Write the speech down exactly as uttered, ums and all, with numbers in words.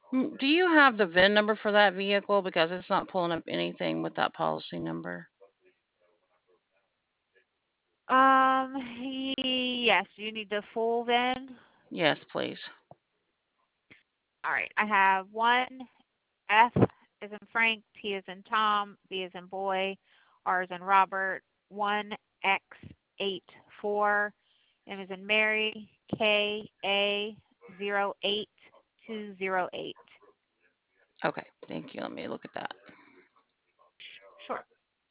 Mm, Do you have the V I N number for that vehicle? Because it's not pulling up anything with that policy number. Um, yes, you need the full V I N. Yes, please. All right, I have one F is in Frank, T is in Tom, B is in boy, R is in Robert, one X eight four, M is in Mary, K A zero eight two zero eight. Okay, thank you. Let me look at that.